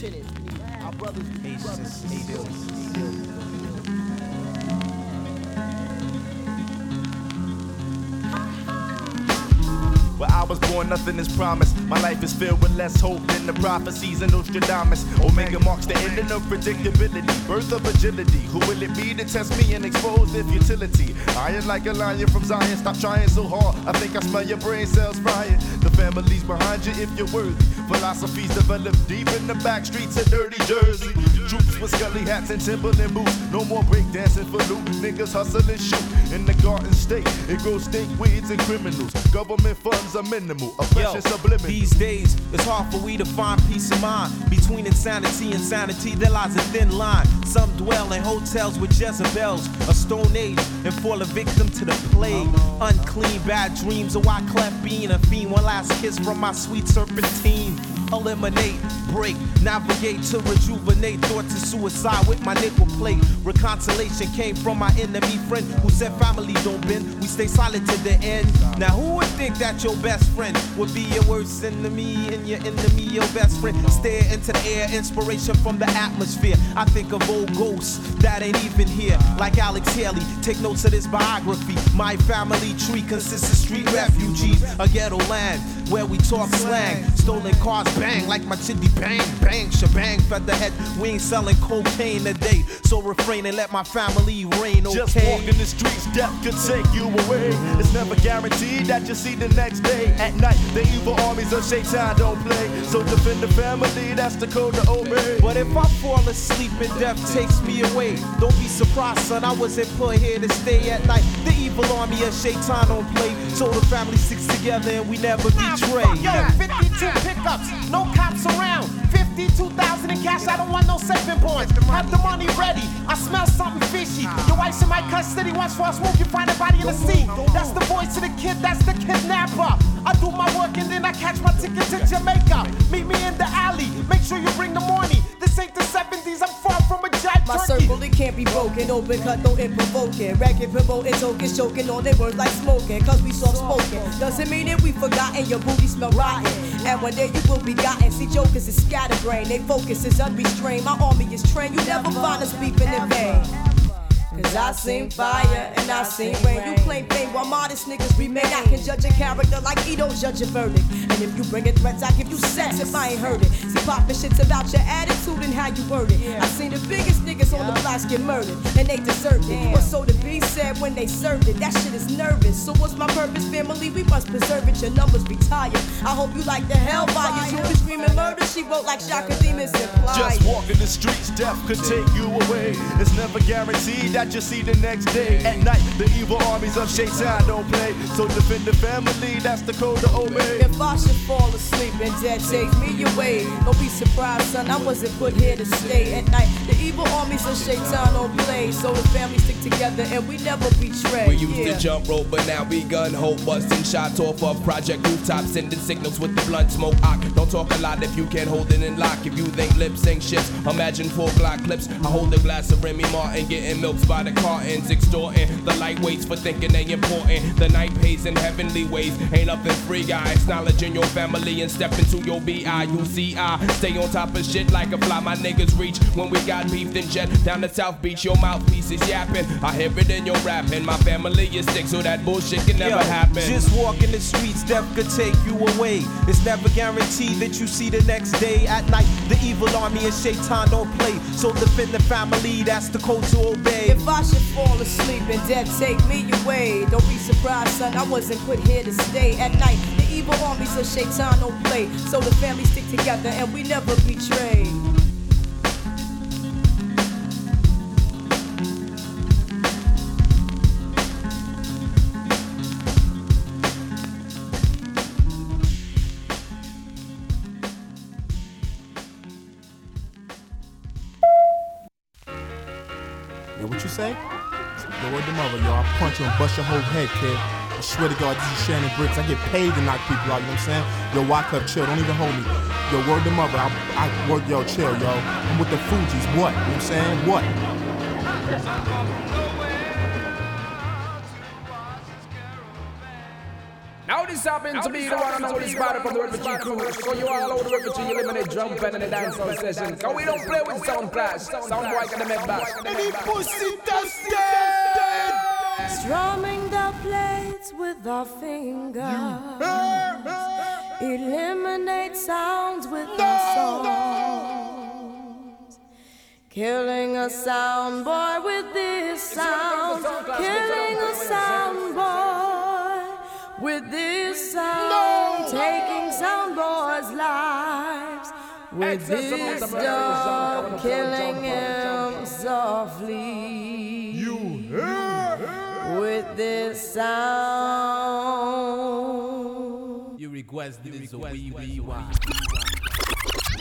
Our brothers, Where I was born, nothing is promised. My life is filled with less hope than the prophecies of Nostradamus. Omega marks the ending of predictability, birth of agility. Who will it be to test me and expose their futility? Iron like a lion from Zion, stop trying so hard. I think I smell your brain cells frying. The family's behind you if you're worthy. Philosophies developed deep in the back streets of dirty Jersey. Troops with scully hats and Timberland boots. No more breakdancing for loot. Niggas hustle and shoot. In the Garden State, it grows stink weeds and criminals. Government funds are minimal. Oppression subliminal. These days, it's hard for we to find peace of mind. Between insanity and sanity, there lies a thin line. Some dwell in hotels with Jezebels, a stone age, and fall a victim to the plague. Unclean, bad dreams, a Wyclef being a fiend. One last kiss from my sweet serpentine. Eliminate, break, navigate to rejuvenate. Thoughts of suicide with my nickel plate. Reconciliation came from my enemy friend who said family don't bend. We stay silent to the end. Now who would think that your best friend would be your worst enemy and your enemy your best friend? Stare into the air, inspiration from the atmosphere. I think of old ghosts that ain't even here. Like Alex Haley, take notes of this biography. My family tree consists of street refugees. A ghetto land where we talk slang. Stolen cars bang like my chitty bang, bang, shebang, featherhead. We ain't selling cocaine today, so refrain and let my family reign, okay? Just walking the streets, death could take you away. It's never guaranteed that you'll see the next day. At night, the evil armies of Shaitan don't play. So defend the family, that's the code to obey. But if I fall asleep and death takes me away, don't be surprised, son, I wasn't put here to stay at night. The evil army of Shaitan don't play, so the family sticks together and we never betray. Yo, 52 pickups, no cops around. 52,000 in cash, I don't want no saving bonds. Have the money ready, I smell something fishy. Your wife's in my custody, once for a smoke, you find a body in the sea. That's the voice of the kid, that's the kidnapper. I do my work and then I catch my ticket to Jamaica. Meet me in the alley, make sure you bring the money. This ain't the 70s, I'm far from a jive My turkey. circle, it can't be broken. Open cut, no it provoking. Record promoting, token, choking on their words like smoking. Cause we soft spoken. Doesn't mean that we forgotten. Your booty smell rotten. And one day you will be gotten. See, jokers is scatterbrained. They focus is unrestrained. My army is trained. You never find us beefing in vain. Cause I seen fire and I seen rain. You claim fame while modest niggas remain. I can judge a character like Edo judge a verdict. And if you bring it threats, I give you sex if I ain't heard it. See, poppin' shit's about your attitude and how you word it. I seen the biggest niggas on the blocks get murdered, and they deserved it. What's so to be said when they served it? That shit is nervous. So what's my purpose, family? We must preserve it. Your numbers retired. I hope you like the hellfires. You be screaming murder, she wrote like Shaka Demons imply. Just walking the streets, death could take you away. It's never guaranteed that you'll see the next day. At night, the evil armies of Shaitan don't play. So defend the family, that's the code to obey. If I should fall asleep and death takes me away, don't be surprised, son, I wasn't put here to stay. At night, the evil armies of Shaitan don't play. So the family stick together and we never betray. We used to jump rope, but now we gun hope. Busting shots off of project rooftops, sending signals with the blunt smoke. Don't talk a lot if you can't hold it in lock. If you think lip sync shits, imagine 4 Glock clips. I hold a glass of Remy Martin, getting milks by the cartons, extorting the lightweights for thinking they important. The night pays in heavenly ways, ain't nothing free, guys. Acknowledging your family and step into your BIUCI. Stay on top of shit like a fly, my niggas reach. When we got beef, then jet down the South Beach. Your mouthpiece is yapping, I hear it in your rapping. My family is sick, so that bullshit can never happen. Just walking the streets, death could take you away. It's never guaranteed that you see the next day. At night, the evil army of Shaitan don't play. So defend the family, that's the code to obey. If I should fall asleep and death take me away, don't be surprised, son, I wasn't put here to stay. At night, the evil armies of Shaitan don't play. So the family stick together and we never betray. Yo, what you say? Yo, word the mother, yo. I'll punch you and bust your whole head, kid. I swear to God, this is Shannon Bricks. I get paid to knock people out, you know what I'm saying? Yo, Wyclef, chill. Don't even hold me. Yo, word the mother. I work, yo, chill, yo. I'm with the Fugees. What? You know what I'm saying? What? Now this happens to be the one and only spot from the refugee crew. So you all out the refugee, you eliminate drum pen in the dancehall session. Cause we don't play with sound clash. Sound boy can make back. Any pussy tested. Strumming the plates with our fingers. Eliminate sounds with our songs. Killing a sound boy with this sound. Killing a sound boy with this sound. Taking sound boys' lives with this dog. Killing him softly. With this sound. You request this, so we